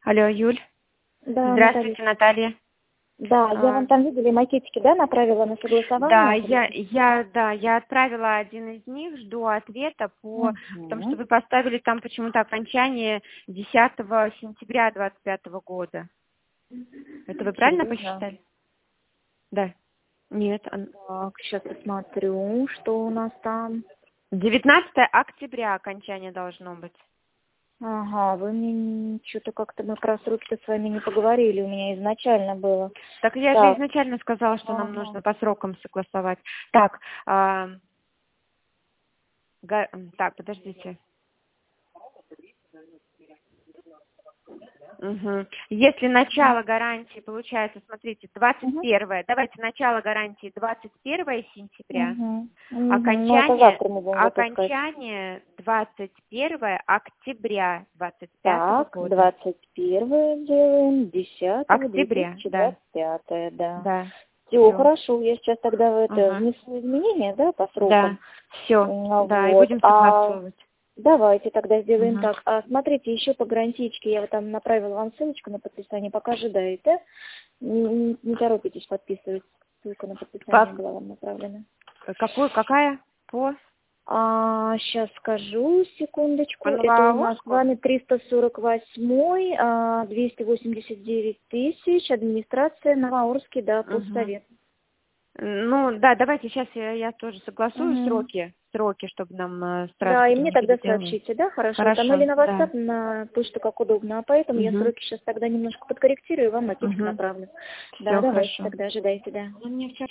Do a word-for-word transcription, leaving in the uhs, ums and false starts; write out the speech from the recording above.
Алло, Юль. Да, Здравствуйте, Наталья. Да, я А, вам там видели макетики, да, направила на Да, согласование? я, я, да, я отправила один из них, жду ответа по, потому что Угу. вы поставили там почему-то окончание десятого сентября двадцать пятого года. Это вы правильно Серьезно? посчитали? Да. Нет, он- Так, сейчас посмотрю, что у нас там. девятнадцатого октября окончание должно быть. Ага, вы мне что-то как-то мы про сроки с вами не поговорили, у меня изначально было. Так я же Так, изначально сказала, что нам ага. нужно по срокам согласовать. Так, а, га- так, подождите. Угу. Если начало гарантии получается, смотрите, двадцать Угу. первое, давайте начало гарантии двадцать первое сентября, Угу. Угу. Ну, это окончание, завтра мы будем выпускать. окончание двадцать первое октября двадцать пятого Так, года. двадцать первое делаем, десятого, две Октября, тысячи да, двадцать пятое, да. да, Все, все, хорошо, я сейчас тогда в это ага, внесу изменения, да, по да, срокам. все, М, да, и Вот. будем А согласовывать. давайте тогда сделаем Угу. так. А смотрите, еще по гарантиечке я вот там направила вам ссылочку на подписание, пока ожидаете. Не, не- не торопитесь подписывать. Ссылка на подписание По, была вам направлена. какую, какая? По, А, сейчас скажу, по секундочку. Это у нас с Новоорску? вами триста сорок восемь, а, двести восемьдесят девять тысяч, администрация Новоорский, да, Угу. постсовет. Ну, да, давайте сейчас я, я тоже согласую Угу. сроки, сроки, чтобы нам э, сразу Да, и потом мне не тогда переделывать. сообщите, да, хорошо, там или Хорошо, на да. WhatsApp, на почту, как удобно, а поэтому я Угу. сроки сейчас тогда немножко подкорректирую и вам макетик Угу. направлю. Да, Все давайте хорошо. тогда ожидайте, да. Ну, мне вчера